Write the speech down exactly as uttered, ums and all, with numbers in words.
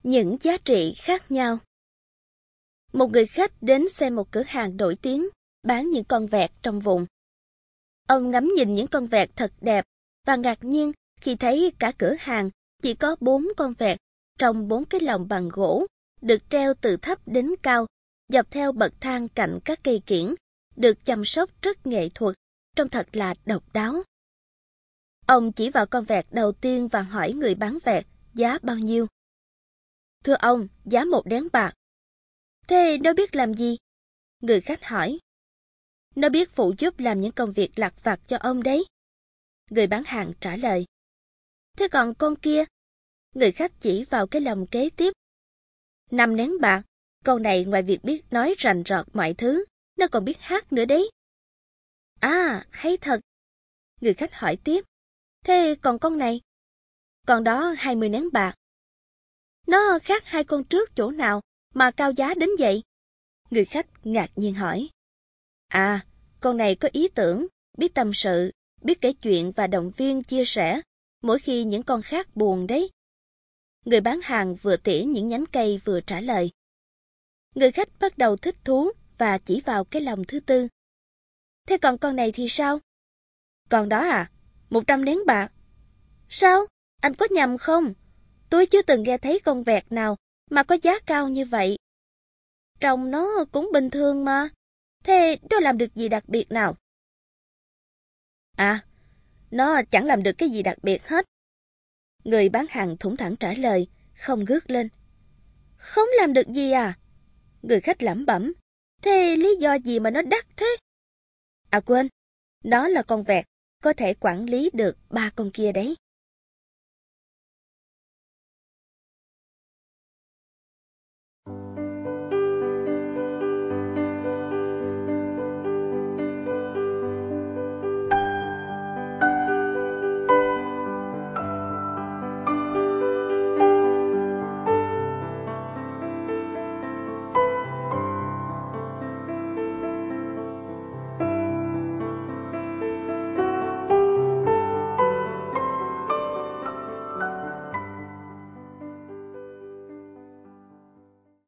Những giá trị khác nhau. Một người khách đến xem một cửa hàng nổi tiếng bán những con vẹt trong vùng. Ông ngắm nhìn những con vẹt thật đẹp và ngạc nhiên khi thấy cả cửa hàng chỉ có bốn con vẹt trong bốn cái lồng bằng gỗ được treo từ thấp đến cao dọc theo bậc thang cạnh các cây kiểng, được chăm sóc rất nghệ thuật, trông thật là độc đáo. Ông chỉ vào con vẹt đầu tiên và hỏi người bán vẹt giá bao nhiêu. Thưa ông, giá một nén bạc. Thế nó biết làm gì? Người khách hỏi. Nó biết phụ giúp làm những công việc lặt vặt cho ông đấy. Người bán hàng trả lời. Thế còn con kia? Người khách chỉ vào cái lồng kế tiếp. Năm nén bạc, con này ngoài việc biết nói rành rọt mọi thứ, nó còn biết hát nữa đấy. À, hay thật. Người khách hỏi tiếp. Thế còn con này? Con đó hai mươi nén bạc. Nó khác hai con trước chỗ nào mà cao giá đến vậy? Người khách ngạc nhiên hỏi. À, con này có ý tưởng, biết tâm sự, biết kể chuyện và động viên chia sẻ mỗi khi những con khác buồn đấy. Người bán hàng vừa tỉa những nhánh cây vừa trả lời. Người khách bắt đầu thích thú và chỉ vào cái lồng thứ tư. Thế còn con này thì sao? Con đó à? Một trăm nén bạc. Sao? Anh có nhầm không? Tôi chưa từng nghe thấy con vẹt nào mà có giá cao như vậy. Trông nó cũng bình thường mà. Thế nó làm được gì đặc biệt nào? À, nó chẳng làm được cái gì đặc biệt hết. Người bán hàng thủng thẳng trả lời, không ngước lên. Không làm được gì à? Người khách lẩm bẩm. Thế lý do gì mà nó đắt thế? À quên, nó là con vẹt, có thể quản lý được ba con kia đấy.